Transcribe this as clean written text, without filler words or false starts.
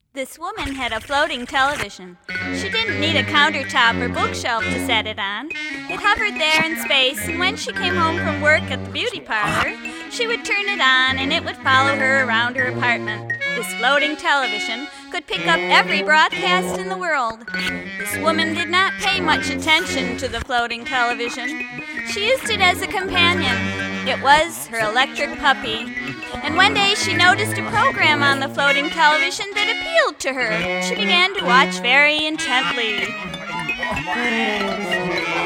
This woman had a floating television. She didn't need a countertop or bookshelf to set it on. It hovered there in space, and when she came home from work at the beauty parlor, she would turn it on and it would follow her around her apartment. This floating television could pick up every broadcast in the world. This woman did not pay much attention to the floating television. She used it as a companion. It was her electric puppy. And one day she noticed a program on the floating television that appealed to her. She began to watch very intently.